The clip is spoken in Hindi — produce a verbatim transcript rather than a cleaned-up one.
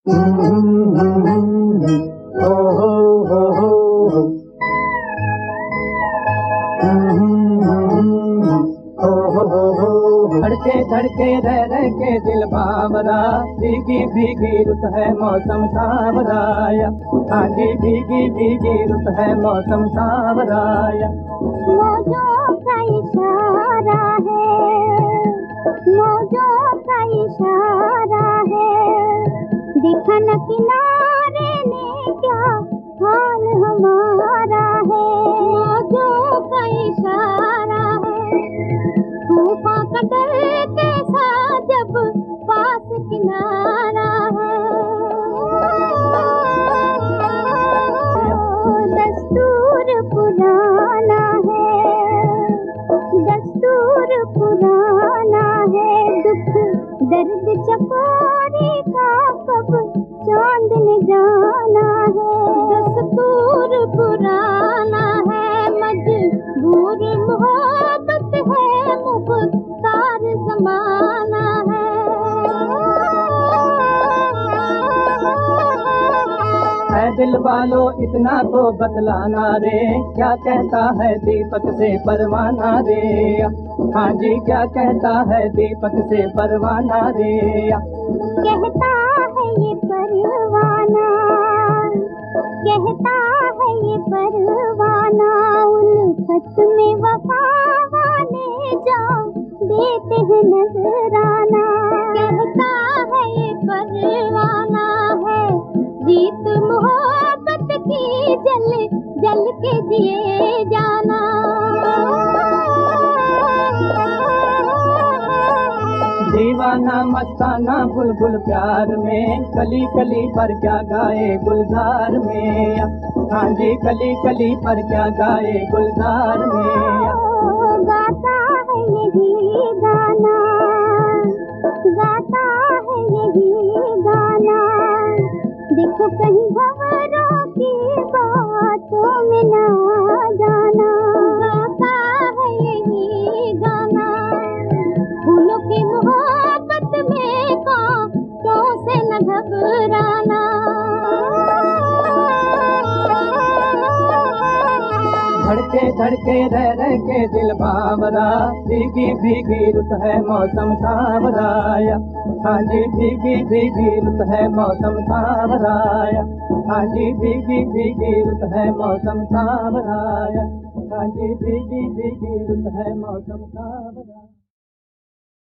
धड़के धड़के रह रह के दिल बावरा, भीगी भीगी रुत है मौसम सावराया। हाँ जी भीगी भीगी रुत है मौसम सावराया। मौजों का इशारा है, मौजों का इशारा है, दिखा न किनारे ने क्या हाल हमारा है। मौजों का इशारा है, तूफान का डर कैसा जब पास किनारा है। दस्तूर पुराना है, दस्तूर पुराना है, दुख दर्द चकोरे का कब चांद ने जाना है। दस्तूर पुराना है, मजबूर मोहब्बत है, मुख्तार ज़माना है। है दिल वालों इतना तो बतलाना रे, क्या कहता है दीपक से परवाना रे। हाँ जी क्या कहता है दीपक से परवाना रे। कहता है ये परवाना, कहता है ये परवाना, उल्फत में वफा वाले जान देते हैं नजराना। कहता है ये परवाना है, जीत मोहब्बत की जल जल के जिए जाना। दीवाना मस्ताना बुलबुल प्यार में, कली कली पर क्या गाए गुलजार में। हाँ जी कली कली पर क्या गाए गुलजार में। गाता है यही गाना, गाता है यही गाना, देखो कहीं भंवरों की बातों में ना जाना। गाता है यही गाना, फूलों की मोहब्बत में कांटों से न घबराना। धड़के धड़के रह रह के दिल बावरा, भीगी भीगी रुत है मौसम सावराया। हाँ जी भीगी भीगी रुत है मौसम सावराया। हाँ जी भीगी भीगी रुत है मौसम सावराया। हाँ जी भीगी भीगी रुत है मौसम सावराया।